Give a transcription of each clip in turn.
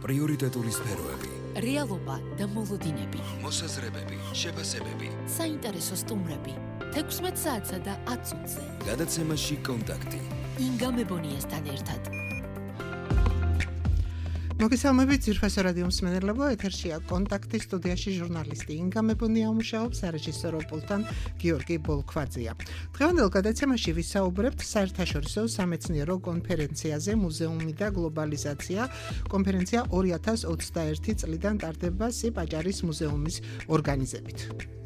პრიორიტეტული სფეროები, რეალობა და მოლოდინები, მოსაზრებები, შეფასებები, საინტერესო სტუმრები, 16 საათსა და 10 წუთზე. გადაცემაში კონტაქტი. ინგა მებონიასთან ერთად. მოგესალმებით ძირფასო რადიო მსმენელებო, ეთერშია კონტაქტი, სტუდიაში ჟურნალისტი ინგა მებონია მუშაობს, სარეჟისორო პულტთან გიორგი ბოლქვაძეა. დღევანდელ გადაცემაში ვისაუბრებთ საერთაშორისო სამეცნიერო კონფერენციაზე მუზეუმი და გლობალიზაცია. კონფერენცია 2021 წლიდან ტარდება სიპაჭარის მუზეუმის ორგანიზებით.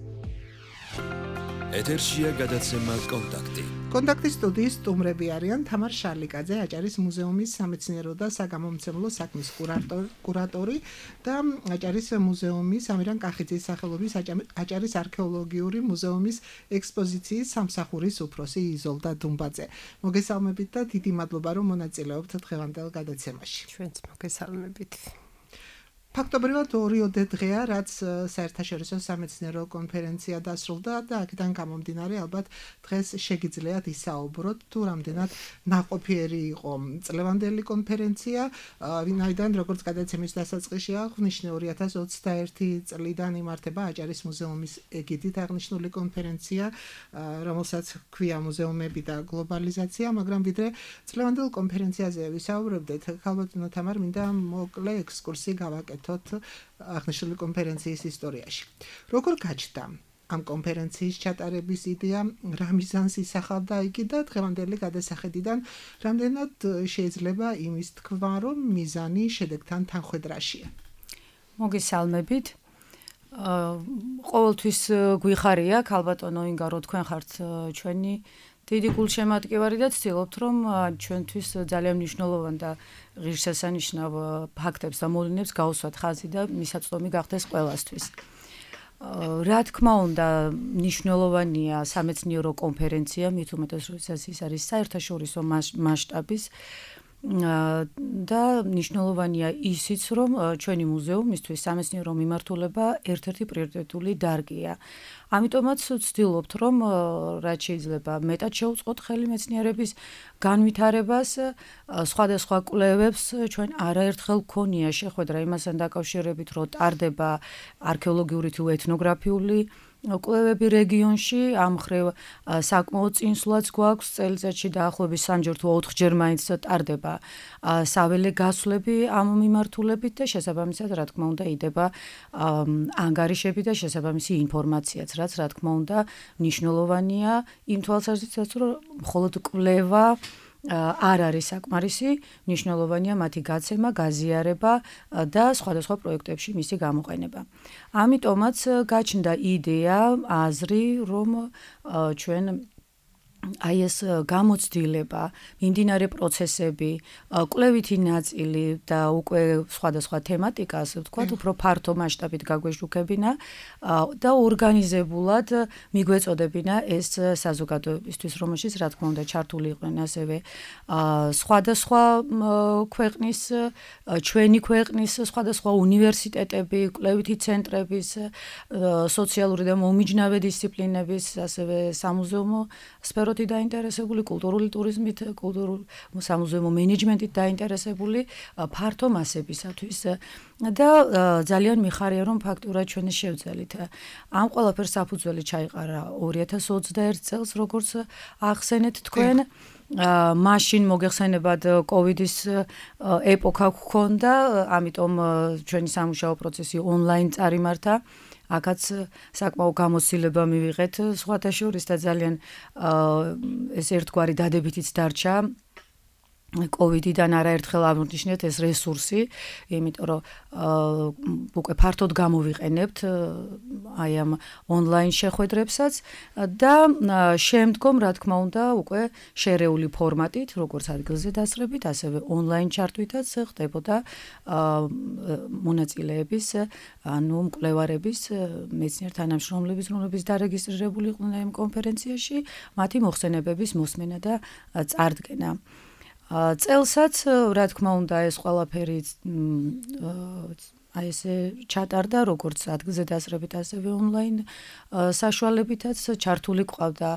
ეთერშია გადაცემა კონტაქტი. კონტაქტის სტუდიის სტუმრები არიან თამარ შარლიკაძე, აჭარის მუზეუმის სამეცნიერო და საგამომცემლო საქმის კურატორი და აჭარის მუზეუმის ამირან კახიძის სახელობის აჭარის არქეოლოგიური მუზეუმის ექსპოზიციის სამსახურის უფროსი იზოლდა დუმბაძე. მოგესალმებით და დიდი მადლობა, რომ მონაწილეობთ დღევანდელ გადაცემაში. ჩვენც მოგესალმებით. ფაქტობრივად 2 დღეა, რაც საერთაშორისო სამეცნიერო კონფერენცია დასრულდა და აქედან გამომდინარე ალბათ დღეს შეგიძლიათ ისაუბროთ თუ რამდენად ნაყოფიერი იყო წლევანდელი კონფერენცია, ვინაიდან როგორც გადაცემის დასაწყისში აღნიშნე 2021 წლიდან იმართება აჭარის მუზეუმის ეგიდით აღნიშნული კონფერენცია, რომელსაც ჰქვია მუზეუმები და გლობალიზაცია, მაგრამ ვიდრე წლევანდელ კონფერენციაზე ვისაუბრებდეთ, ქალბატონო თამარ, მინდა მოკლე ექსკურსი გავაკეთოთ აღნიშნული კონფერენციის ისტორიაში. როგორ გაჩნდა ამ კონფერენციის ჩატარების იდეა, რა მიზანს ისახავდა იგი და დღევანდელი გადასახედიდან რამდენად შეიძლება იმის თქვა, რომ მიზანი შედეგთან თანხვედრაშია? მოგესალმებით. ყოველთვის გვიხარია, ქალბატონო ინგა, რომ თქვენ ხართ ჩვენი დიდი გულშემატკივარი და ვცდილობთ, რომ ჩვენთვის ძალიან მნიშვნელოვან და ღირსშესანიშნავ ფაქტებს და მოვლენებს გავუსვათ ხაზი და მისაწვდომი გახდეს ყველასთვის. რა თქმა უნდა, მნიშვნელოვანია სამეცნიერო კონფერენცია, მით უმეტეს როდესაც ის არის საერთაშორისო მასშტაბის და მნიშვნელოვანია ისიც, რომ ჩვენი მუზეუმისთვის სამეცნიერო მიმართულება ერთ-ერთი პრიორიტეტული დარგია. ამიტომაც ვცდილობთ, რომ რაც შეიძლება მეტად შევუწყოთ ხელი მეცნიერების განვითარებას, სხვადასხვა კვლევებს ჩვენ არაერთხელ გქონია შეხვედრა იმასთან დაკავშირებით, რომ ტარდება არქეოლოგიური თუ ეთნოგრაფიული კვლევები რეგიონში, ამ მხრივ საკმაოდ წინსვლაც გვაქვს, წელიწადში დაახლოებით 3-ჯერ თუ 4-ჯერ მაინც ტარდება საველე გასვლები ამ მიმართულებით და შესაბამისად, რა თქმა უნდა, იდება ანგარიშები და შესაბამისი ინფორმაციაც, რაც რა თქმა უნდა მნიშვნელოვანია იმ თვალსაზრისით, რომ მხოლოდ კვლევა არ არის საკმარისი, მნიშვნელოვანია მათი გაცემა, გაზიარება და სხვადასხვა პროექტებში მისი გამოყენება. ამიტომაც გაჩნდა იდეა, აზრი, რომ ჩვენ აი ეს გამოცდილება, მიმდინარე პროცესები, კვლევითი ნაწილი და უკვე სხვადასხვა თემატიკას, ვთქვათ, უფრო ფართო მასშტაბით გაგვეშუქებინა და ორგანიზებულად მიგვეწოდებინა ეს საზოგადოებისთვის, რომელშიც რა თქმა უნდა ჩართული იყვნენ ასევე სხვადასხვა ქვეყნის, ჩვენი ქვეყნის სხვადასხვა უნივერსიტეტები, კვლევითი ცენტრების, სოციალური და მომიჯნავე დისციპლინების, ასევე სამუზეუმო სფეროთი დაინტერესებული, კულტურული ტურიზმით, სამუზეუმო მენეჯმენტით დაინტერესებული ფართო მასებისათვის და ძალიან მიხარია, რომ ფაქტურად ჩვენ შევძელით. ამ ყველაფერს საფუძველი ჩაიყარა 2021 წელს, როგორც ახსენეთ თქვენ. მაშინ მოგეხსენებათ კოვიდის ეპოქა გქონდა, ამიტომ ჩვენი სამუშაო პროცესი ონლაინ წარიმართა. აქაც საკმაო გამოცდილება მივიღეთ სხვათა შორის და ძალიან ეს ერთგვარი დადებითიც დარჩა. კოვიდიდან არაერთხელ აღნიშნეთ ეს რესურსი, იმიტომ რომ უკვე ფართოდ გამოვიყენებთ აი ამ ონლაინ შეხვედრებსაც და შემდგომ რა თქმა უნდა უკვე შერეული ფორმატით, როგორც ადგილზე დასწრებით, ასევე ონლაინ ჩართვითაც ხდებოდა მონაწილეების, ანუ მკვლევარების, მეცნიერ თანამშრომლების, რომლებიც დარეგისტრირებული იყვნენ ამ კონფერენციაში, მათი მოხსენებების მოსმენა და წარდგენა. წელსაც რა თქმა უნდა ეს ყველაფერი აი ესე ჩატარდა როგორც ადგილზე დასწრებით ასევე ონლაინ საშუალებითაც ჩართული ყავდა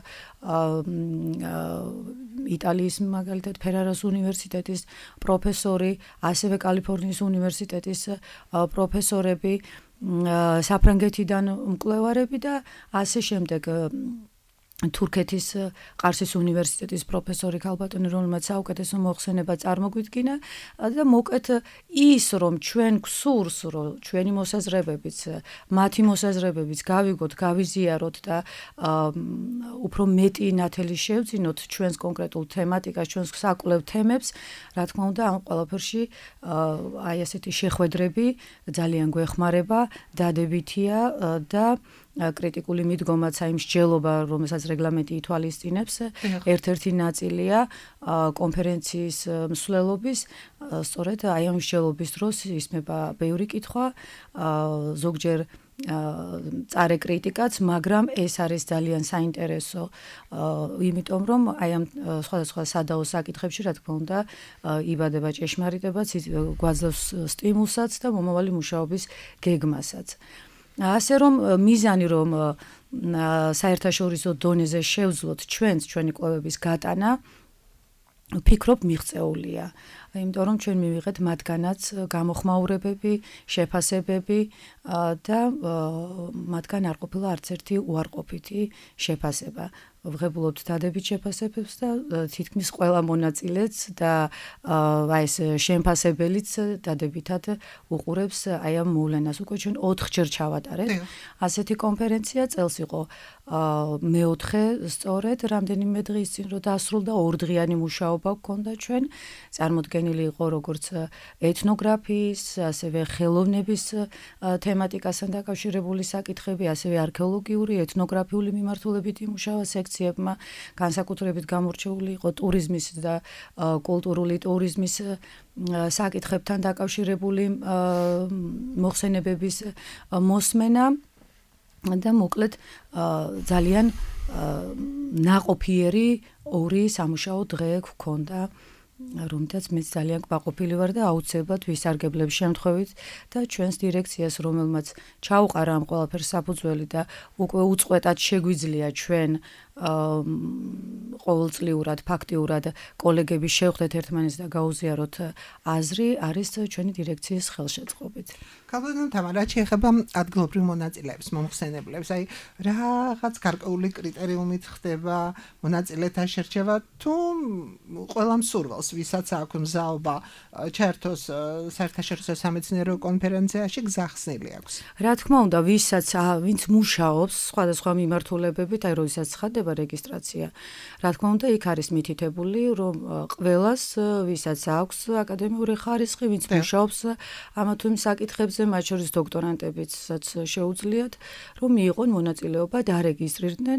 იტალიის მაგალითად ფერარას უნივერსიტეტის პროფესორი, ასევე კალიფორნიის უნივერსიტეტის პროფესორები, საფრანგეთიდან მკვლევარები და ასე შემდეგ თურქეთის ყარსის უნივერსიტეტის პროფესორი ქალბატონი, რომელმაც საუკეთესო მოხსენება წარმოგვიდგინა და მოკეთ ის რომ ჩვენ გსურს რომ ჩვენი მოსაზრებებიც, მათი მოსაზრებებიც გავიგოთ, გავიზიაროთ და უფრო მეტი ნათელი შევძინოთ ჩვენს კონკრეტულ თემატიკას, ჩვენს საკვლევ თემებს, რა თქმა უნდა, ამ ყველაფერში აი ასეთი შეხვედრები ძალიან გვეხმარება, დადებითია და კრიტიკული მიდგომაც აი მსჯელობა, რომელსაც რეგლამენტი ითვალისწინებს, ერთ-ერთი ნაწილია კონფერენციის მსვლელობის, სწორედ აი ამ მსჯელობის დროს ისმება ბევრი კითხვა, ზოგჯერ წარე კრიტიკაც, მაგრამ ეს არის ძალიან საინტერესო, იმიტომ რომ აი ამ სხვადასხვა სადაო საკითხებში, რა თქმა უნდა, იბადება ჭეშმარიტებაც, გვაძლევს სტიმულსაც და მომავალი მუშაობის გეგმასაც. ასე რომ მიზანი რომ საერთაშორისო დონეზე შევძლოთ ჩვენი კვლევების გატანა ვფიქრობ მიღწეულია. იმიტომ რომ ჩვენ მივიღეთ მათგანაც გამოხმაურებები, შეფასებები და მათგან არ ყოფილა არც ერთი უარყოფითი შეფასება. ვღებულობთ დადებით შეფასებებს და თითქმის ყველა მონაწილეც და აი ეს შემფასებელიც დადებითად უყურებს აი ამ მოვლენას. უკვე ჩვენ 4-ჯერ ჩავატარეთ. ასეთი კონფერენცია წელს იყო მეოთხე სწორედ რამდენიმე დღის წინ რომ დასრულდა 2 დღიანი მუშაობა გქონდა ჩვენ. წარმოდგენილი იყო როგორც ეთნოგრაფიის, ასევე ხელოვნების თემატიკასთან დაკავშირებული საკითხები, ასევე არქეოლოგიური, ეთნოგრაფიული მიმართულებითი მუშაობა სექციებმა, განსაკუთრებით გამორჩეული იყო ტურიზმის და კულტურული ტურიზმის საკითხებთან დაკავშირებული მოხსენებების მოსმენა და მოკლედ ძალიან ნაყოფიერი 2 სამუშაო დღე გქონდა, რომელთაც მეც ძალიან კმაყოფილი ვარ და აუცილებლად ვისარგებლებ შემთხვევით და ჩვენს დირექციას, რომელმაც ჩაუყარა ამ ყველაფერს საფუძველი და უკვე უწყვეტად შეგვიძლია ჩვენ ყოველწლიურად, ფაქტიურად კოლეგების შევხვდეთ ერთმანეთს და გაუზიაროთ აზრი, არის ჩვენი დირექციის ხელშეწყობით. ქალბატონო თამარა, რაც შეეხება ადგილობრივ მონაწილეებს, მომხსენებლებს, აი რაღაც გარკვეული კრიტერიუმით ხდება მონაწილეთა შერჩევა თუ ყველა მსურველს, ვისაც აქვს მზაობა ჩაერთოს საერთაშორისო სამეცნიერო კონფერენციაში გზახსნილი აქვს. რა თქმა უნდა, ვინც მუშაობს სხვადასხვა მიმართულებებით, აი როდესაც ხდება რეგისტრაცია. რა თქმა უნდა, იქ არის მითითებული, რომ ყველას, ვისაც აქვს აკადემიური ხარისხი, ვინც მუშაობს ამა თუ იმ საკითხებზე, მათ შორის დოქტორანტებიცაც შეუძლიათ, რომ მიიღონ მონაწილეობა, დარეგისტრირდნენ,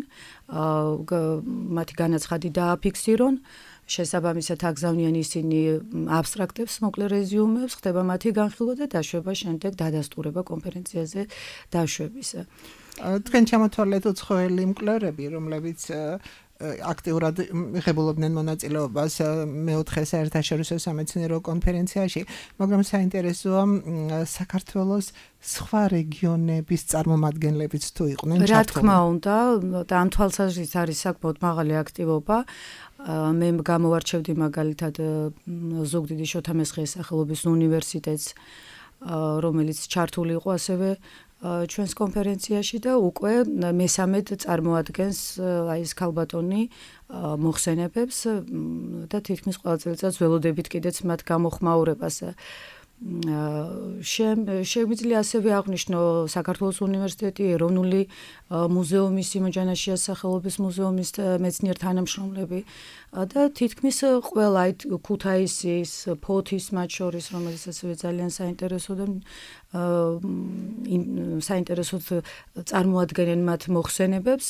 მათი განაცხადი დააფიქსირონ, შესაბამისად აგზავნიან ისინი აბსტრაქტებს, მოკლე რეზიუმებს, ხდება მათი განხილვა და დაშვება შემდეგ დადასტურება კონფერენციაზე დაშვების. თქვენ ჩამოთვალეთ უცხოელი მკვლევარები, რომლებიც აქტიურად ღებულობდნენ მონაწილეობას მეოთხე საერთაშორისო სამეცნიერო კონფერენციაში, მაგრამ საინტერესოა საქართველოს სხვა რეგიონების წარმომადგენლებიც თუ იყვნენ ჩართული. რა თქმა უნდა, და ამ თვალსაზრისით არის საკმაოდ მაღალი აქტივობა. მე გამოვარჩევდი მაგალითად ზუგდიდის შოთა მესხიეს სახელობის უნივერსიტეტს, რომელიც ჩართული იყო ასევე ჩვენს კონფერენციაში და უკვე მესამედ წარმოადგენს აი ეს ქალბატონი მოხსენებებს და თითქმის ყველა წელიწადს ველოდებით კიდეც მათ გამოხმაურებას. შეგვიძლია ასევე აღვნიშნო საქართველოს უნივერსიტეტი, ეროვნული მუზეუმის, სიმონ ჯანაშიას სახელობის მუზეუმის მეცნიერ თანამშრომლები და თითქმის ყველა აი ქუთაისის, ფოთის მათ შორის, რომელიც ასევე ძალიან საინტერესო და საინტერესოდ წარმოადგენენ მათ მოხსენებებს,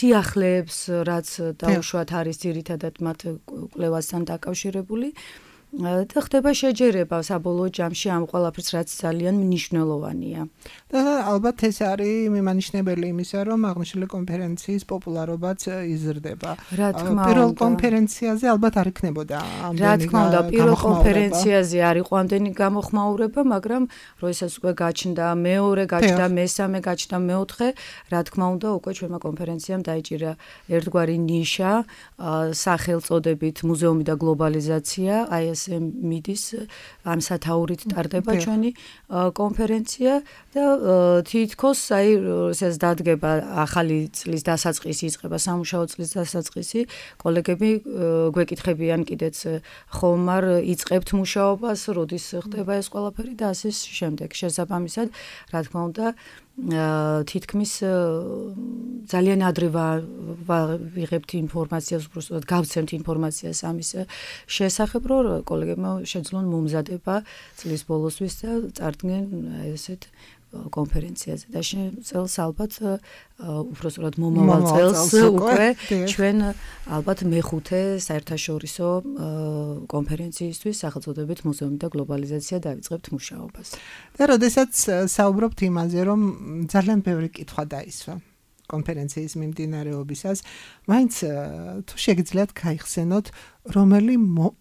სიახლეებს, რაც დაუშვათ არის ძირითადად მათ კვლევასთან დაკავშირებული. და ხდება შეჯერება საბოლოო ჯამში ამ ყველაფერს, რაც ძალიან მნიშვნელოვანია. და ალბათ ეს არის მიმანიშნებელი იმისა, რომ აღნიშნული კონფერენციის პოპულარობაც იზრდება. რა თქმა უნდა. პირველ კონფერენციაზე ალბათ არ იქნებოდა ამდენი. რა თქმა უნდა, პირველ კონფერენციაზე არ იყო ამდენი გამოხმაურება, მაგრამ როდესაც უკვე გაჩნდა მეორე, გაჩნდა მესამე, გაჩნდა მეოთხე, რა თქმა უნდა, უკვე ჩვენმა კონფერენციამ დაიჭირა ერთგვარი ნიშა, სახელწოდებით მუზეუმი და გლობალიზაცია, აი ეს მიდის ამ სათაურით ტარდება ჩვენი კონფერენცია და თითქოს აი ეს დადგება ახალი წლის დასაწყისი, იწყება სამუშაო წლის დასაწყისი, კოლეგები გვეკითხებიან კიდეც ხომარ იწყებთ მუშაობას, როდის ხდება ეს ყველაფერი და ასე შემდეგ. შესაბამისად, რა თქმა უნდა, თითქმის ძალიან ადრე ვიღებთ ინფორმაციას, უბრალოდ გავცემთ ინფორმაციას ამის შესახებ, რომ კოლეგებმა შეძლონ მომზადება წლის ბოლოსთვის და წარდგნენ ესეთ კონფერენციაზე და წელს ალბათ უბრალოდ მომავალ წელს უკვე ჩვენ ალბათ მეხუთე საერთაშორისო კონფერენციისთვის სახელწოდებით მუზეუმი და გლობალიზაცია დავიწყებთ მუშაობას. და როდესაც საუბრობთ იმაზე, რომ ძალიან ბევრი კითხვა დაისვა კონფერენციის მიმდინარეობისას, მაინც თუ შეგიძლიათ გაიხსენოთ, რომელი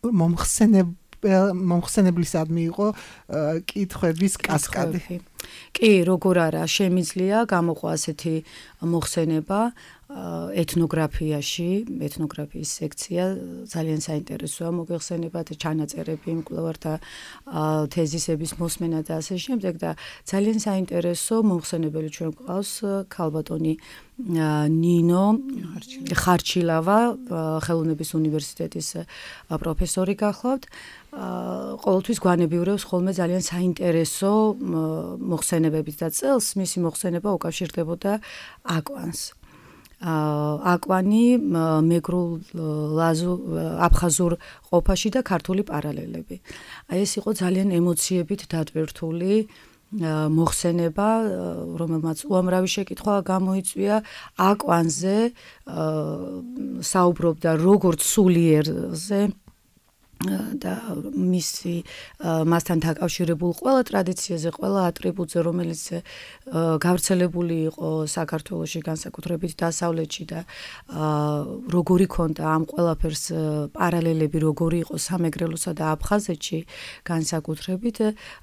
მომხსენებლისადმი იყო კითხვების კასკადი. კი, როგორ არა, შემიძლია გამოყვა ასეთი მოხსენება ეთნოგრაფიაში, ეთნოგრაფიის სექცია ძალიან საინტერესოა, მოგეხსენებათ ჩანაწერები, მკვლევართა თეზისების მოსმენა და ასე შემდეგ და ძალიან საინტერესო მომხსენებელი ჩვენ გვყავს ქალბატონი ნინო ხარჩილავა, ხელოვნების უნივერსიტეტის პროფესორი გახლავთ. ყოველთვის გვანებიურებს ხოლმე ძალიან საინტერესო მოხსენებებით და წელს მისი მოხსენება უკავშირდებოდა აკვანს. აკვანი მეგრულ აფხაზურ ყოფაში და ქართული პარალელები. აი ეს იყო ძალიან ემოციებით დატვირთული მოხსენება, რომელმაც უამრავი შეკითხვა გამოიწვია აკვანზე, საუბრობდა როგორც სულიერზე და მისი მასთან დაკავშირებულ ყველა ტრადიციაზე, ყველა ატრიბუტზე, რომელიც გავრცელებული იყო საქართველოში, განსაკუთრებით დასავლეთში და როგორი ქონდა ამ ყველაფერს პარალელები, როგორი იყო სამეგრელოსა და აფხაზეთში, განსაკუთრებით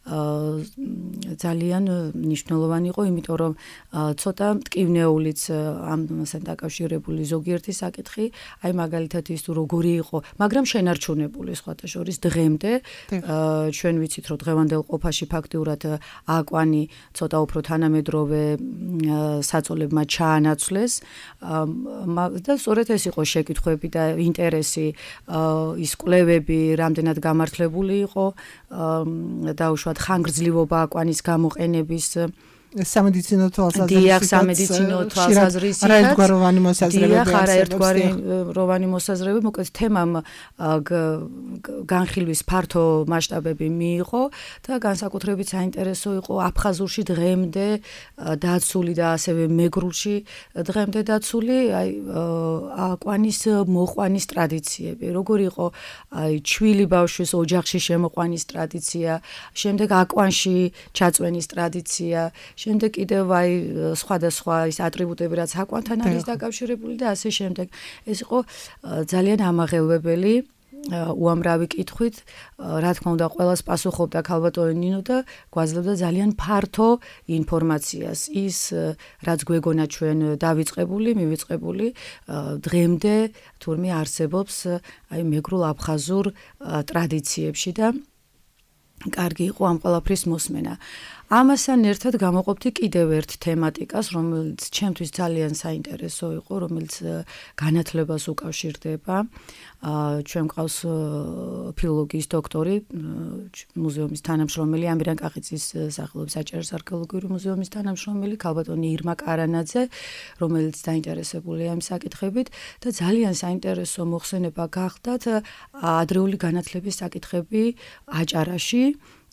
ძალიან მნიშვნელოვანი იყო, იმიტომ რომ ცოტა მტკივნეულიც ამასთან დაკავშირებული ზოგიერთი საკითხი, აი მაგალითად ის თუ როგორი იყო, მაგრამ შენარჩუნებული შორის დღემდე ჩვენ ვიცით რომ დღევანდელ ყოფაში ფაქტიურად აკვანი ცოტა უფრო თანამედროვე საწოლებმა ჩაანაცვლეს და სწორედ ეს იყო შეკითხვები და ინტერესი ის კვლევები რამდენად გამართლებული იყო დაუშვათ ხანგრძლივობა აკვანის გამოყენების სამედიცინო თვალსაზრისით. დიახ, სამედიცინო თვალსაზრისით. არაერთგვაროვანი მოსაზრებები. დიახ, არაერთგვაროვანი მოსაზრებები, მოკლედ თემამ განხილვის ფართო მასშტაბები მიიღო და განსაკუთრებით საინტერესო იყო აფხაზურში დღემდე დაცული და ასევე მეგრულში დღემდე დაცული აი აკვანის მოყვანის ტრადიციები. როგორი იყო აი ჩვილი ბავშვის ოჯახში შემოყვანის ტრადიცია, შემდეგ აკვანში ჩაწვენის ტრადიცია, შემდეგ კიდევ აი სხვადასხვა ის ატრიბუტები რაც აკვანთან არის დაკავშირებული და ასე შემდეგ. ეს იყო ძალიან ამაღელვებელი უამრავი კითხვით, რა თქმა უნდა, ყველას პასუხობდა ქალბატონი ნინო და გვაძლევდა ძალიან ფართო ინფორმაციას. ის რაც გვეგონა ჩვენ დავიწყებული, მივიწყებული, დღემდე თურმე არსებობს აი მეგრულ აფხაზურ ტრადიციებში და კარგი იყო ამ ყველაფრის მოსმენა. ამასთან ერთად გამოყოფდი კიდევ ერთ თემატიკას, რომელიც ჩემთვის ძალიან საინტერესო იყო, რომელიც განათლებას უკავშირდება. ჩვენ მყავს ფილოლოგიის დოქტორი, მუზეუმის თანამშრომელი, ამირან კახიძის სახელობის საჭეროს არქეოლოგიური მუზეუმის თანამშრომელი, ქალბატონი ირმა კარანაძე, რომელიც დაინტერესებულია ამ საკითხებით და ძალიან საინტერესო მოხსენება გახდათ ადრეული განათლების საკითხები აჭარაში.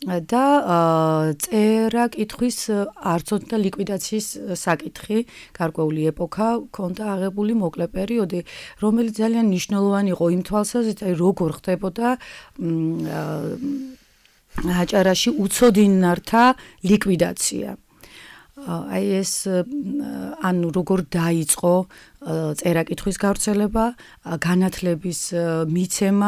და წერა კითხვის არცოდნი და ლიკვიდაციის საკითხი, გარკვეული ეპოქა ქონდა აღებული მოკლე პერიოდი, რომელიც ძალიან მნიშვნელოვანი იყო იმ თვალსაზრისით, როგორ ხდებოდა აჭარაში უცოდინართა ლიკვიდაცია. აი ეს ანუ როგორ დაიწყო წერა-კითხვის გავრცელება, განათლების მიცემა,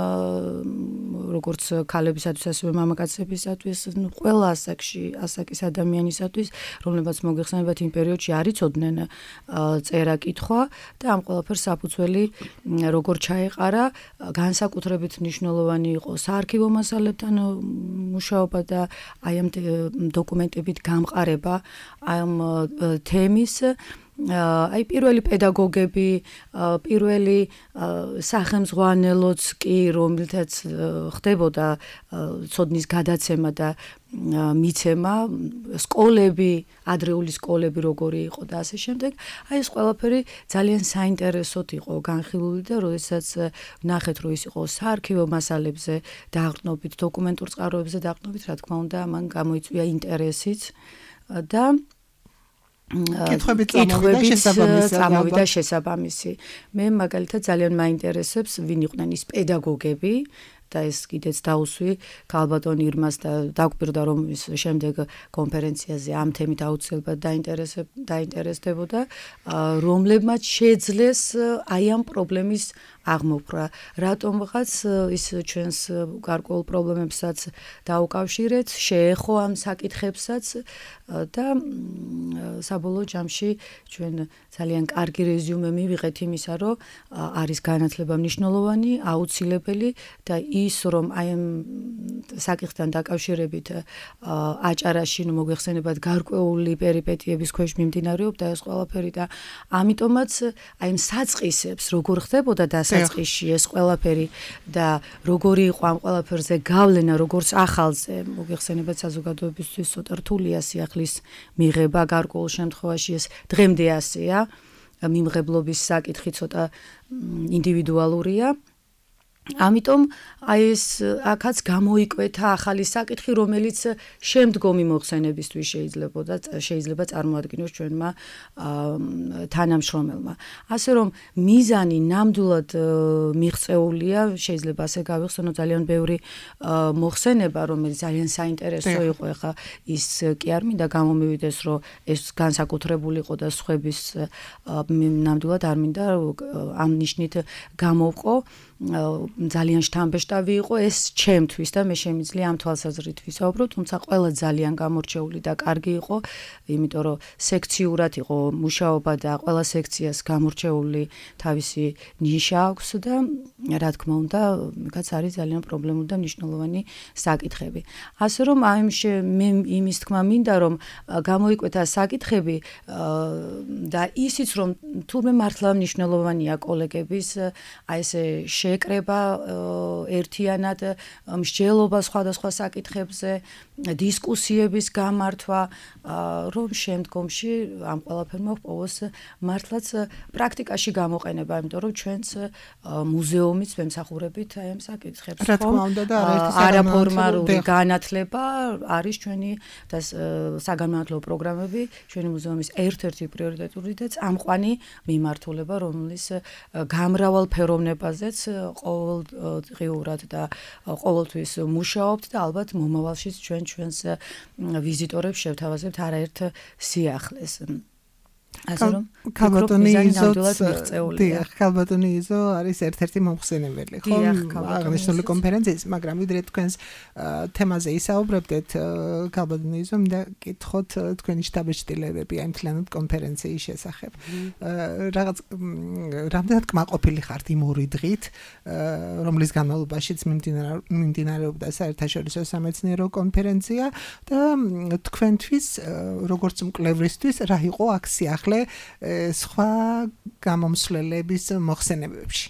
როგორც ქალებისათვის, ასევე მამაკაცებისათვის, ყველა ასაკის ადამიანისათვის, რომლებიც მოგეხსენებათ იმ პერიოდში არ იცოდნენ წერა-კითხვა და ამ ყველაფერს საფუძველი როგორ ჩაეყარა, განსაკუთრებით მნიშვნელოვანი იყო საარქივო მასალებთან მუშაობა და აი ამ დოკუმენტებით გამყარება ამ თემის აი პირველი პედაგოგები, პირველი სახელმძღვანელოც კი, რომელთაც ხდებოდა ცოდნის გადაცემა და მიცემა, სკოლები, ადრეული სკოლები როგორი იყო და ასე შემდეგ. აი ეს ყველაფერი ძალიან საინტერესოდ იყო განხილული და როდესაც ნახეთ, რომ ის იყო საარქივო მასალებზე დაყრდნობით, დოკუმენტურ წყაროებზე დაყრდნობით, რა თქმა უნდა, მან გამოიწვია ინტერესიც და კითხვები წამოვიდა შესაბამისი. მე მაგალითად ძალიან მაინტერესებს ვინ იყვნენ ის პედაგოგები და ეს კიდეც დაუსვი ქალბატონ ირმას და დაგვირდა რომ ის შემდეგ კონფერენციაზე ამ თემით აუცილებლად დაინტერესდებოდა, რომლებმაც შეძლეს აი ამ პრობლემის აღმოფხვრა. რატომღაც ის ჩვენს გარკვეულ პრობლემებსაც დაუკავშირეთ, შეეხო ამ საკითხებსაც და საბოლოო ჯამში ჩვენ ძალიან კარგი რეზიუმე მივიღეთ იმისა, რომ არის განათლება მნიშვნელოვანი, აუცილებელი და ის რომ აი ამ საკითხთან დაკავშირებით აჭარაში მოგეხსენებათ გარკვეული პერიპეტიების ქვეშ მიმდინარეობდა ეს ყველაფერი და ამიტომაც აი ამ საწყისებს როგორ ხდებოდა დასაწყისში ეს ყველაფერი და როგორი იყო ამ ყველაფერზე გავლენა როგორც ახალზე მოგეხსენებათ საზოგადოებისთვის ცოტა რთულია სიახლის მიღება გარკვეულ შემთხვევაში ეს დღემდე ასეა მიმღებლობის საკითხი ცოტა ინდივიდუალურია. ამიტომ აი ეს აქაც გამოიკვეთა ახალი საკითხი, რომელიც შემდგომი მოხსენებისთვის შეიძლება წარმოადგინოს ჩვენმა თანამშრომელმა. ასე რომ მიზანი ნამდვილად მიღწეულია, შეიძლება ასე გავიხსენო ძალიან ბევრი მოხსენება, რომელიც ძალიან საინტერესო იყო, ეხა ის კი არ მინდა გამომივიდეს, რომ ეს განსაკუთრებული იყო და სხვების ნამდვილად არ მინდა ამ ნიშნით გამოვყო. ძალიან შთამბეშტავი იყო ეს ჩემთვის და მე შემიძლია ამ თვალსაზრისით ვისაუბრო, თუმცა ყველა ძალიან გამორჩეული და კარგი იყო, იმიტომ რომ სექციურად იყო მუშაობა და ყველა სექციას გამორჩეული თავისი ნიშა აქვს და რა თქმა უნდა, მეგაც არის ძალიან პრობლემური და მნიშვნელოვანი საკითხები. ასე რომ მე იმის თქმა მინდა, რომ გამოიკვეთა საკითხები და ისიც რომ თურმე მართლა მნიშვნელოვანია კოლეგების აი ესე შეკრება ერთიანად მსჯელობა სხვადასხვა საკითხებზე, დისკუსიების გამართვა, რომ შემდგომში ამ ყველაფერმა ჰპოვოს მართლაც პრაქტიკაში გამოყენება, იმიტომ რომ ჩვენც მუზეუმიც ვემსახურებით აი ამ საკითხებს. რა თქმა უნდა და არაფორმალური განათლება არის ჩვენი და საგანმანათლებლო პროგრამები ჩვენი მუზეუმის ერთ-ერთი პრიორიტეტული და წამყვანი მიმართულება, რომლის გამრავალფეროვნებაზეც ყოველდღიურად და ყოველთვის მუშაობთ და ალბათ მომავალშიც ჩვენს ვიზიტორებს შევთავაზებთ არაერთ სიახლეს. ასე რომ ქალბატონი იზო არის ერთ-ერთი მომხსენებელი, ხო? აღნიშნული კონფერენციის, მაგრამ ვიდრე თქვენს თემაზე ისაუბრებდეთ, ქალბატონი იზო, მინდა გითხოთ თქვენი შტაბ-შტილებები აი მთლიანად კონფერენციის შესახებ. რამდენად კმაყოფილი ხართ იმ ორი დღით, რომლის განმავლობაშიც მიმდინარეობდა საერთაშორისო სამეცნიერო კონფერენცია და თქვენთვის, როგორც მკვლევრისთვის, რა იყო აქცია სხვა გამომსვლელების მოხსენებებში.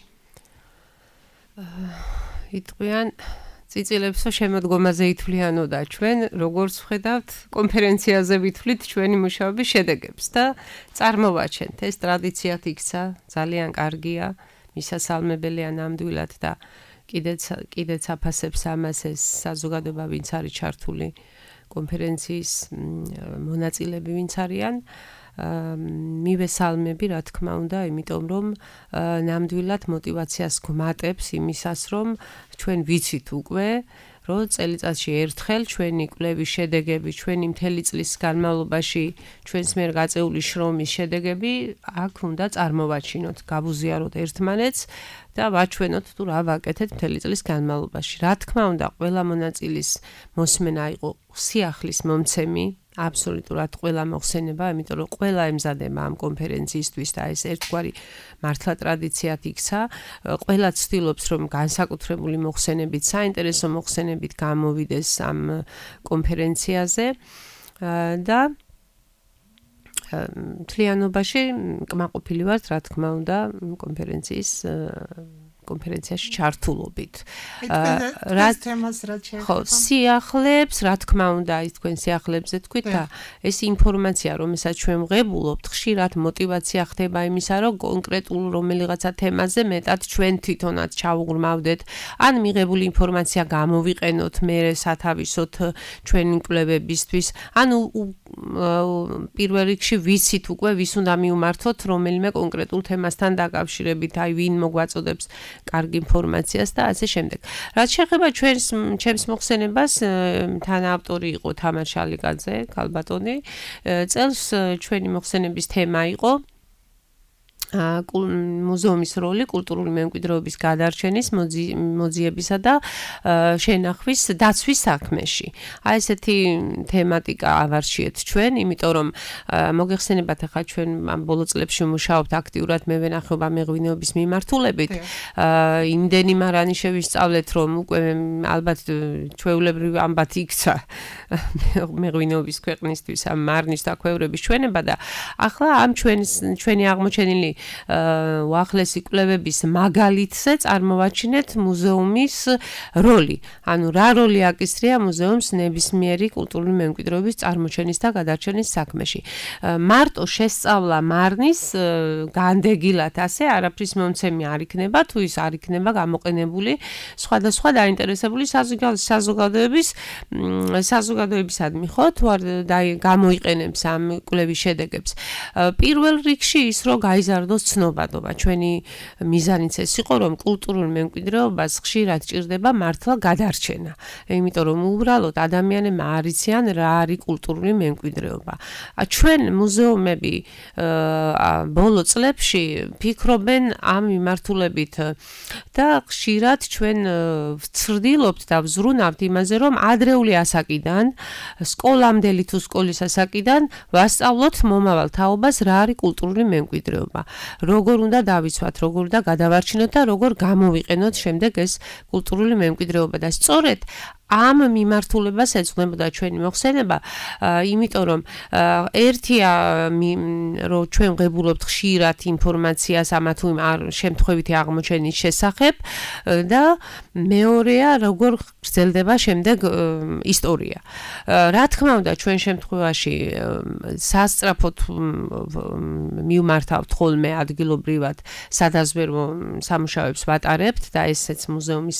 იტყვიან წიწილებსო შემოდგომაზე ითვლიანო და ჩვენ როგორც ვხედავთ კონფერენციაზე ვითვლით ჩვენი მუშაობის შედეგებს და წარმოვაჩენთ ეს ტრადიციად იქცა ძალიან კარგია მისასალმებელია ნამდვილად და კიდეც აფასებს ამას ეს საზოგადოება ვინც არის ჩართული კონფერენციის მონაწილეები ვინც არიან მივესალმები რა თქმა უნდა იმიტომ რომ ნამდვილად мотиваციას გვმატებს იმისას რომ ჩვენ ვიცით უკვე რომ წელიწადში ერთხელ ჩვენი კვლევის შედეგები, ჩვენი მთელი წლის განმავლობაში ჩვენს მიერ გაწეული შრომის შედეგები აქ უნდა წარმოვაჩინოთ, გავუზიაროთ ერთმანეთს და ვაჩვენოთ თუ რა ვაკეთეთ მთელი წლის განმავლობაში. რა თქმა უნდა, ყველა მონაწილის მოსმენა იყო სიახლის მომცემი, აბსოლუტურად ყველა მოხსენება, იმიტომ რომ ყველა ემზადება ამ კონფერენციისთვის და ეს ერთგვარი მართლა ტრადიციად იქცა. ყველა ცდილობს რომ განსაკუთრებული მოხსენებით, საინტერესო მოხსენებით გამოვიდეს ამ კონფერენციაზე და მთლიანობაში კმაყოფილი ვართ, რა თქმა უნდა, კონფერენციაში ჩართულობით. რა თემას რა შეეხება? ხო, სიახლეებს, რა თქმა უნდა, ის თქვენ სიახლეებზე თქვით და ეს ინფორმაცია, რომელსაც ჩვენ ვღებულობთ, ხშირად мотиваცია ხდება იმისა, რომ კონკრეტულ რომელიღაცა თემაზე მეტად ჩვენ თვითონაც ჩავუღრმავდეთ, ან მიღებული ინფორმაცია გამოვიყენოთ მერე სათავისოთ ჩვენი კვლევებისთვის, ან პირველ რიგში ვიცით უკვე ვის უნდა მივმართოთ რომელიმე კონკრეტულ თემასთან დაკავშირებით, აი ვინ მოგვაწოდებს კარგი ინფორმაციას და ასე შემდეგ. რაც შეეხება ჩემს მოხსენებას, თანაავტორი იყო თამარ შალიკაძე, ქალბატონი. წელს ჩვენი მოხსენების თემა იყო მუზეუმის როლი კულტურული მემკვიდრეობის გადარჩენის, მოძიებისა და შენახვის დაცვის საქმეში. აი ესეთი თემატიკა ავარჩიეთ ჩვენ, იმიტომ რომ მოგეხსენებათ ახლა ჩვენ ამ ბოლო წლებში მუშაობთ აქტიურად მევენახეობა მეღვინეობის მიმართულებით. იმდენი მარანი შევისწავლეთ, რომ უკვე ალბათ ჩვეულებრივ ამბად იქცა მეღვინეობის ქვეყნისთვის ამ მარნის დაქვევრების ჩვენება და ახლა ამ ჩვენი აღმოჩენილი უახლესი კვლევების მაგალითზე წარმოვაჩინეთ მუზეუმის როლი. ანუ რა როლი აკისრია მუზეუმს ნებისმიერი კულტურული მემკვიდრეობის წარმოჩენის და გადარჩენის საქმეში. მარტო შესწავლა მარნის განდეგილად ასე არაფრის მომცემი არ იქნება, თუ ის არ იქნება გამოყენებული სხვადასხვა დაინტერესებული საზოგადოებისადმი, ხო, თუ არ გამოიყენებს ამ კვლევის შედეგებს. პირველ რიგში ის რომ გაიზარდოს ცნობადობა. ჩვენი მიზანიც ეს იყო, რომ კულტურულ მემკვიდრეობას ხშირად ჭირდება მართლა გადარჩენა. იმიტომ რომ უბრალოდ ადამიანებმა არ იციან რა არის კულტურული მემკვიდრეობა. ჩვენ მუზეუმები ბოლო წლებში ფიქრობენ ამ მიმართულებით და ხშირად ჩვენ ვცრდილობთ და ვზრუნავთ იმაზე, რომ ადრეული ასაკიდან, სკოლამდელი თუ სკოლის ასაკიდან ვასწავლოთ მომავალ თაობას რა არის კულტურული მემკვიდრეობა. როგორ უნდა დავიცვათ, როგორ უნდა გადავარჩინოთ და როგორ გამოვიყენოთ შემდეგ ეს კულტურული მემკვიდრეობა და სწორედ ამ მიმართულებას ეძღვნებოდა ჩვენი მოხსენება, იმიტომ რომ ერთია რომ ჩვენ ვღებულობთ ხშირად ინფორმაციას ამა თუ იმ შემთხვევითი აღმოჩენის შესახებ და მეორეა როგორ გრძელდება შემდეგ ისტორია. რა თქმა უნდა, ჩვენ შემთხვევაში სასწრაფოდ მივმართავთ ხოლმე ადგილობრივად სადაზვერვო სამუშაოებს ვატარებთ და ესეც მუზეუმის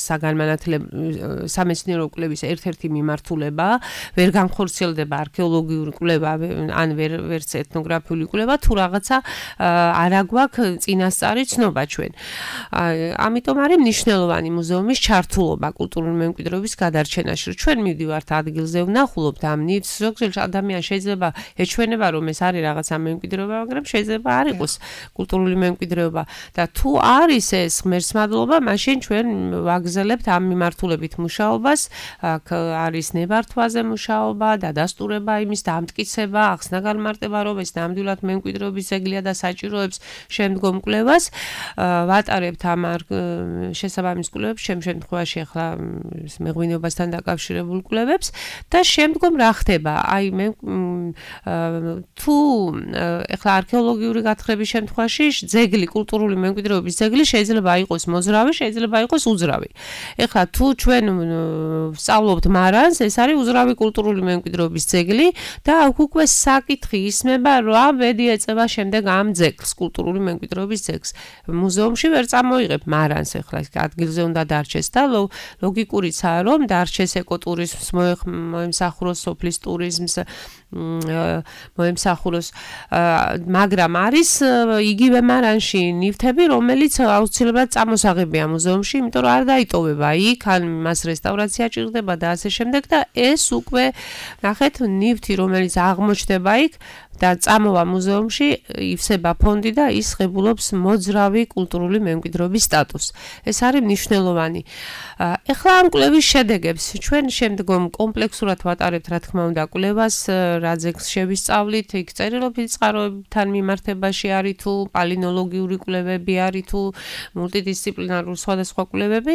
სამეცნიერო კვლევის ერთ-ერთი მიმართულება, ვერ განხორციელდება არქეოლოგიური კვლევა, ან ვერც ეთნოგრაფიული კვლევა, თუ რაღაცა არა გვაქვს წინასწარი ცნობა ჩვენ. ამიტომ არის მნიშვნელოვანი მუზეუმის ჩართულობა კულტურული მემკვიდრეობის გადარჩენაში. ჩვენ მივდივართ ადგილზე, ვნახულობთ ამ ნივთს, ზოგიერთ ადამიანს შეიძლება ეჩვენება, რომ ეს არის რაღაცა მემკვიდრეობა, მაგრამ შეიძლება არ იყოს კულტურული მემკვიდრეობა და თუ არის ეს ღმერთსმადლობა, მაშინ ჩვენ ვაგრძელებთ ამ მიმართულებით მუშაობას. აქ არის ნებართვაზე მუშაობა, დადასტურება იმის დამტკიცება, ახსნა განმარტება, რომ ეს ნამდვილად მემკვიდრეობის ძეგლია და საჭიროებს შემდგომ კვლევას. ვატარებთ ამ შესაბამის კვლევებს, შემთხვევაში ახლა მეღვინეობასთან დაკავშირებულ კვლევებს და შემდგომ რა ხდება? აი მე თუ ახლა არქეოლოგიური გათხრების შემთხვევაში ძეგლი, კულტურული მემკვიდრეობის ძეგლი შეიძლება იყოს მოძრავი, შეიძლება იყოს უძრავი. ახლა თუ ჩვენ ვსწავლობთ მარანს, ეს არის უზრავი კულტურული მემკვიდრეობის ძეგლი და უკვე საკითხი ისმება, რა ბედი ეწევა შემდეგ ამ ძეგლს, კულტურული მემკვიდრეობის ძეგლს. მუზეუმში ვერ წამოიღებ მარანს, ეხლა ადგილზე უნდა დარჩეს და ლოგიკურიცაა, რომ დარჩეს ეკოტურიზმს, მოემსახუროს სოფლის ტურიზმს, მოემსახუროს, მაგრამ არის იგივე მარანში ნივთები, რომელიც აუცილებლად წამოსაღებია მუზეუმში, იმიტომ რომ არ დაიტოვება იქ, ან მას რესტავრაცია ჭირდება და ასე შემდეგ და ეს უკვე ნახეთ ნივთი, რომელიც აღმოჩნდება იქ და წამოვა მუზეუმში, ივსება ფონდი და ის ღებულობს მოძრავი კულტურული მემკვიდრეობის სტატუსს. ეს არის მნიშვნელოვანი. ეხლა ამ კვლევის შედეგებს ჩვენ შემდგომ კომპლექსურად ვატარებთ, რა თქმა უნდა, კვლევას, რა ძეგლს შევისწავლით, იქ წერილობითი წყაროებთან მიმართებაში არის თუ პალინოლოგიური კვლევები არის თუ მულტიდისციპლინარული სხვადასხვა კვლევები,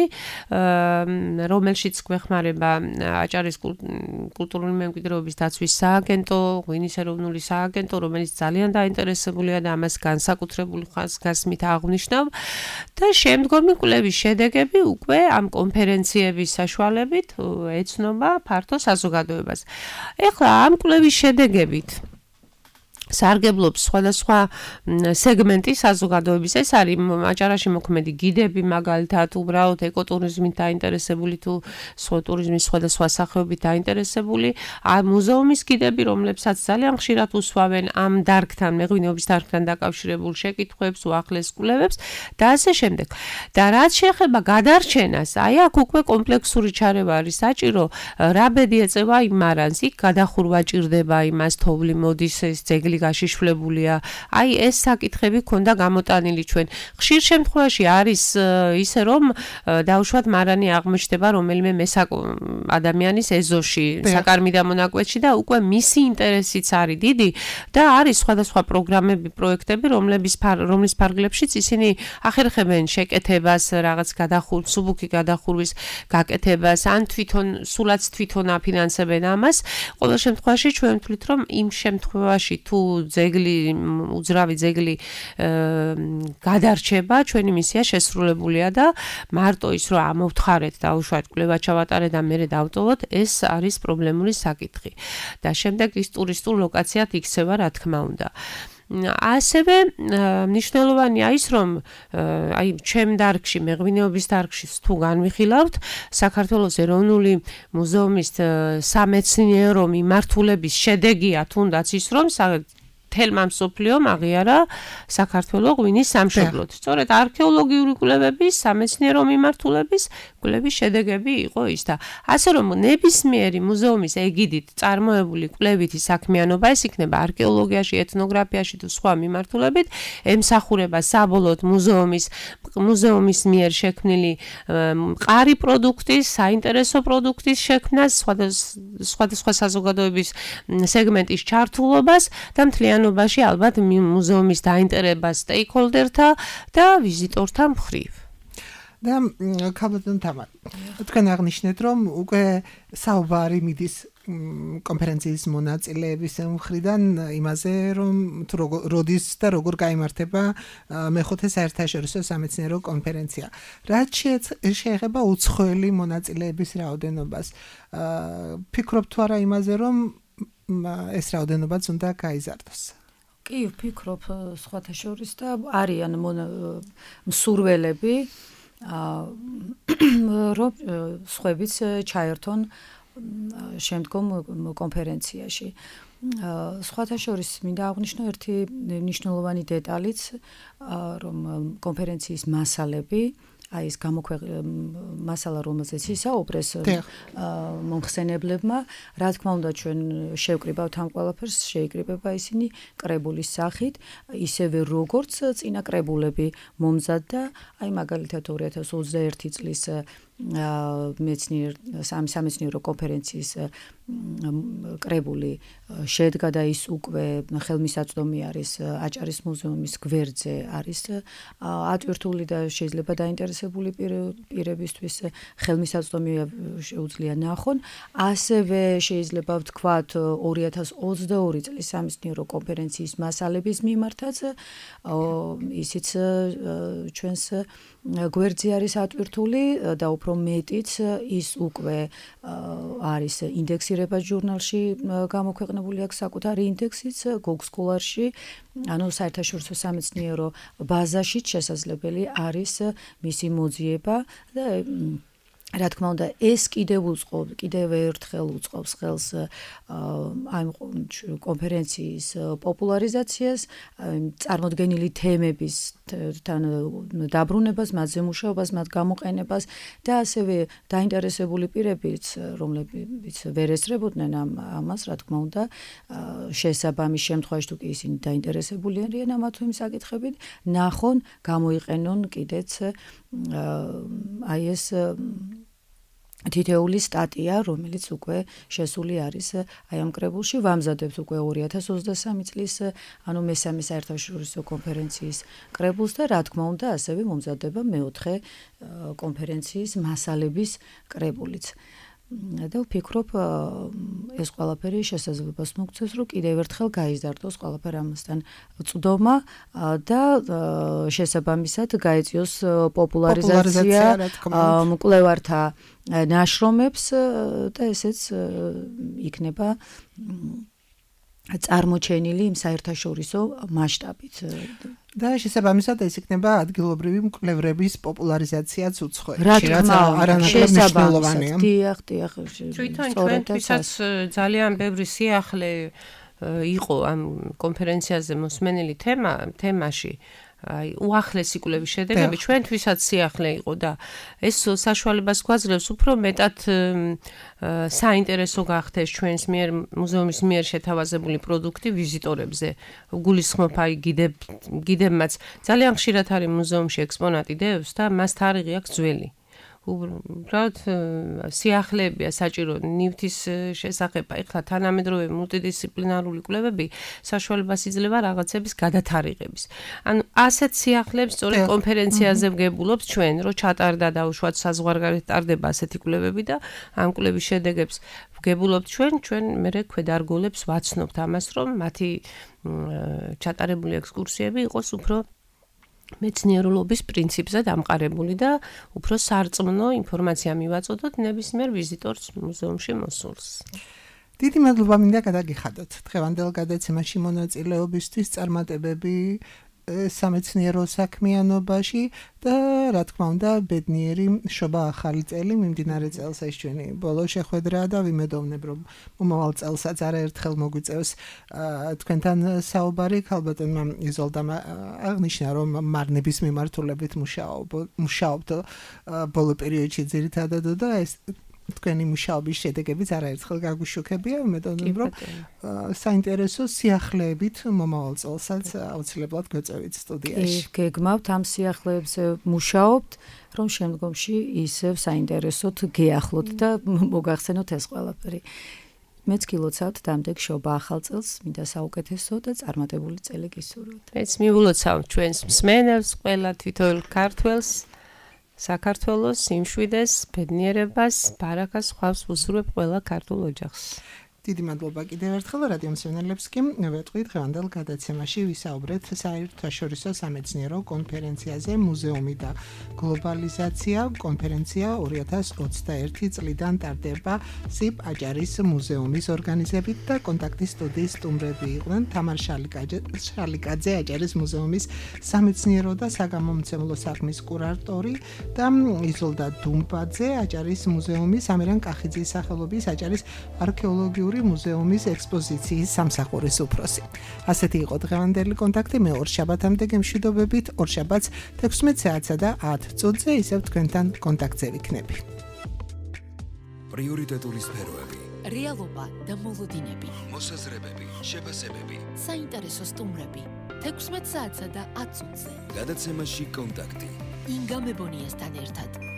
რომელშიც გვეხმარება აჭარის კულტურული მემკვიდრეობის დაცვის სააგენტო, ღვინის ეროვნული სააგენტო, რომელიც ძალიან დაინტერესებულია და ამას განსაკუთრებული ხასგასმით აღნიშნავ და შემდგომი კვლევის შედეგები უკვე ამ კონფერენციების საშუალებით ეცნობა ფართო საზოგადოებას. ეხლა ამ კვლევის შედეგებით სარგებლობს სხვადასხვა სეგმენტი საზოგადოების. ეს არის აჭარაში მოქმედი გიდები, მაგალითად, უბრალოდ ეკოტურიზმით დაინტერესებული თუ ტურიზმის სხვადასხვა სახეობით დაინტერესებული, მუზეუმის გიდები, რომლებსაც ძალიან ხშირად უსვამენ ამ დარგთან, მეღვინეობის დარგთან დაკავშირებულ შეკითხვებს, უახლეს კვლევებს და ასე შემდეგ. და რაც შეეხება გადარჩენას, აი აქ უკვე კომპლექსური ჩარევა არის საჭირო, რა ბედი ეწევა იმ მარანს, იქ გადახურვა ჭირდება იმას, თოვლი მოდის, ეს ძეგლი გაშიშვლებულია. აი ეს საკითხები ქონდა გამოტანილი ჩვენ. ხშირ შემთხვევაში არის ისე რომ დაუშვათ მარანი აღმოჩნდება რომელიმე ადამიანის ეზოში, საკარმიდა მონაკვეთში და უკვე მისი ინტერესიც არის დიდი და არის სხვადასხვა პროგრამები, პროექტები, რომლის ფარგლებშიც ისინი ახერხებენ შეკეთებას, რაღაც სუბუქი გადახურვის გაკეთებას, ან სულაც თვითონ აფინანსებენ ამას. ყოველ შემთხვევაში ჩვენ ვთვლით, რომ იმ შემთხვევაში თუ ძეგლი, უძრავი ძეგლი გადარჩება, ჩვენი მისია შესრულებულია და მარტო ის რომ ამოვთხარეთ და უშუალოდ კვლევა ჩავატარეთ და მერე დავტოვოთ, ეს არის პრობლემური საკითხი. და შემდეგ ის ტურისტულ ლოკაციად იქცევა, რა თქმა უნდა. ასევე მნიშვნელოვანია ის, რომ აი ჩემ დარგში, მეღვინეობის დარგში თუ განვიხილავთ, საქართველოს ეროვნული მუზეუმის სამეცნიერო მიმართულების შედეგია თუნდაც ის, რომ თელმა მსოფლიომ აღიარა საქართველოს ღვინის სამშობლოდ. სწორედ არქეოლოგიური კვლევების, სამეცნიერო მიმართულების კვლევის შედეგები იყო ის და ასე რომ ნებისმიერი მუზეუმის ეგიდით წარმოებული კვლევითი საქმიანობა, ეს იქნება არქეოლოგიაში, ეთნოგრაფიაში თუ სხვა მიმართულებით, ემსახურება საბოლოოდ მუზეუმის მიერ შექმნილი მყარი პროდუქტის, საინტერესო პროდუქტის შექმნას, სხვადასხვა საზოგადოების სეგმენტის ჩართულობას და მთლიანობაში ალბათ მუზეუმის დაინტერესებას სტეიქჰოლდერთა და ვიზიტორთა მხრივ. და ქალბატონ თამარ, თქვენ აღნიშნეთ, რომ უკვე საუბარი მიდის კონფერენციის მონაწილეების მხრიდან იმაზე, რომ თუ როდის და როგორ გაიმართება მეხუთე საერთაშორისო სამეცნიერო კონფერენცია. რაც შეეხება უცხოელი მონაწილეების რაოდენობას, ფიქრობთ თუ არა იმაზე, რომ ეს რაოდენობაც უნდა გაიზარდოს? კი, ვფიქრობ სხვათა შორის და არიან მსურველები, რომ სხვაებიც ჩაერთონ შემდგომ კონფერენციაში. სხვათა შორის მინდა აღვნიშნო ერთი მნიშვნელოვანი დეტალიც, რომ კონფერენციის მასალები, აი ეს მასალა, რომელზეც ისაუბრეს მომხსენებლებმა, რა თქმა უნდა, ჩვენ შევკრიბავთ ამ ყველაფერს, შეიკრიბება ისინი კრებულის სახით, ისევე როგორც წინა კრებულები მომზადდა, აი მაგალითად 2021 წლის სამეცნიერო კონფერენციის კრებული შედგა და ის უკვე ხელმისაწვდომი არის აჭარის მუზეუმის გვერდზე არის ატვირთული და შეიძლება დაინტერესებული პირებისთვის ხელმისაწვდომი შეუძლია ნახონ. ასევე შეიძლება ვთქვათ 2022 წლის სამეცნიერო კონფერენციის მასალების მიმართაც ისიც ჩვენს გვერდზე არის ატვირთული და უფრო უფრო მეტიც ის უკვე არის ინდექსირება ჟურნალში გამოქვეყნებული აქვს საკუთარი ინდექსიც Google Scholar-ში, ანუ საერთაშორისო სამეცნიერო ბაზაში შესაძლებელი არის მისი მოძიება და რა თქმა უნდა ეს კიდევ ერთხელ უწყობს ხელს ამ კონფერენციის პოპულარიზაციას, წარმოდგენილი თემების დაბრუნებას, მათზე მუშაობას, მათ გამოყენებას და ასევე დაინტერესებული პირებიც, რომლებიც ვერ ესწრებოდნენ ამას, რა თქმა უნდა, შესაბამის შემთხვევაში თუ კი ისინი დაინტერესებული არიან ამა თუ იმ საკითხებით, ნახონ, გამოიყენონ კიდეც აი ეს თითეული სტატია, რომელიც უკვე შესული არის აი ამ კრებულში, ვამზადებთ უკვე 2023 წლის, ანუ მესამე საერთაშორისო კონფერენციის კრებულს და რა თქმა უნდა, ასევე მომზადება მეოთხე კონფერენციის მასალების კრებულიც. და ვფიქრობ, ეს ყველაფერი შესაძლებლობას მოგცეს, რომ კიდევ ერთხელ გაიზარდოს ყველაფერი ამასთან წვდომა და შესაბამისად გაეწიოს პოპულარიზაცია მკვლევართა ნაშრომებს და ესეც იქნება წარმოჩენილი იმ საერთაშორისო მასშტაბით. და შესაბამისად ეს იქნება ადგილობრივი მკვლევრების პოპულარიზაციაც უცხოეთში, რაც არანაკლებ მნიშვნელოვანია. დიახ. თვითონ ჩვენთვისაც ძალიან ბევრი სიახლე იყო ამ კონფერენციაზე მოსმენილი თემაში. აი უახლესი კვლევის შედეგები ჩვენთვისაც სიახლე იყო და ეს საშუალებას გვაძლევს უფრო მეტად საინტერესო გახდეს ჩვენს მიერ მუზეუმის მიერ შეთავაზებული პროდუქტი ვიზიტორებზე. გულისხმობ აი გიდებმაც ძალიან ხშირად არის მუზეუმში ექსპონატი დევს და მას თარიღი აქვს ძველი. უბრალოდ სიახლეებია საჭირო ნივთის შესახებ, ეხლა თანამედროვე მულტიდისციპლინარული კვლევები საშუალებას იძლევა რაღაცების გადათარიღების. ანუ ასეთ სიახლეებს სწორედ კონფერენციაზე ვგებულობთ ჩვენ, რომ ჩატარდა და უშუალოდ საზღვარგარეთ ტარდება ასეთი კვლევები და ამ კვლევის შედეგებს ვგებულობთ ჩვენ მერე ქვედარგოლებს ვაცნობთ ამას, რომ მათი ჩატარებული ექსკურსიები იყოს უფრო მეცნიერულობის პრინციპზე დამყარებული და უფრო სარწმუნო ინფორმაცია მივაწოდოთ ნებისმიერ ვიზიტორს მუზეუმში მოსულს. დიდი მადლობა მინდა გადაგიხადოთ დღევანდელ გადაცემაში მონაწილეობისთვის, წარმატებები სამეცნიერო საქმიანობაში და რა თქმა უნდა ბედნიერი შობა ახალი წელი მიმდინარე წელს ეს ჩვენი ბოლო შეხვედრაა და ვიმედოვნებ რომ მომავალ წელსაც არაერთხელ მოგვიწევს თქვენთან საუბარი. ქალბატონმა იზოლდამ აღნიშნა რომ მარნების მიმართულებით მუშაობთ ბოლო პერიოდში ძირითადად და ეს თქვენი მუშაობის შედეგებიც არაერთხელ გაგუშუქებია. ვიმედოვნებ რომ საინტერესო სიახლეებით მომავალ წელსაც აუცილებლად გვეწევით სტუდიაში. გეგმავთ ამ სიახლეებზე მუშაობთ, რომ შემდგომში ისევ საინტერესოდ გეახლოთ და მოგახსენოთ ეს ყველაფერი. მეც გილოცავთ დამდეგ შობა ახალ წელს, მინდა საუკეთესო და წარმატებული წელი გისურვოთ. მეც მივულოცავ ჩვენს მსმენელს, ყველა თითოეულ ქართველს, საქართველოს სიმშვიდეს, ბედნიერებას, ბარაკას ხვალს ვუსურვებ ყველა ქართულ ოჯახს. დიდი მადლობა კიდევ ერთხელ რადიო მსმენელებს კი ვეტყვით დღევანდელ გადაცემაში ვისაუბრეთ საერთაშორისო სამეცნიერო კონფერენციაზე მუზეუმი და გლობალიზაცია. კონფერენცია 2021 წლიდან ტარდება სიპ აჭარის მუზეუმის ორგანიზებით და კონტაქტის სტუდიის სტუმრები იყვნენ თამარ შალიკაძე, აჭარის მუზეუმის სამეცნიერო და საგამომცემლო საქმის კურატორი და იზოლდა დუმბაძე, აჭარის მუზეუმის ამირან კახიძის სახელობის აჭარის არქეოლოგიური მუზეუმის ექსპოზიციის სამსახურის უფროსი. ასეთი იყო დღევანდელი კონტაქტი. მე ორ შაბათამდე გემშვიდობებით, ორ შაბათს 16 საათსა და 10 წუთზე ისევ თქვენთან კონტაქტზე ვიქნები. პრიორიტეტული სფეროები, რეალობა და მოლოდინები, მოსაზრებები, შეფასებები, საინტერესო სტუმრები 16 საათსა და 10 წუთზე. გადაცემაში კონტაქტი. ინგა მებონიასთან ერთად.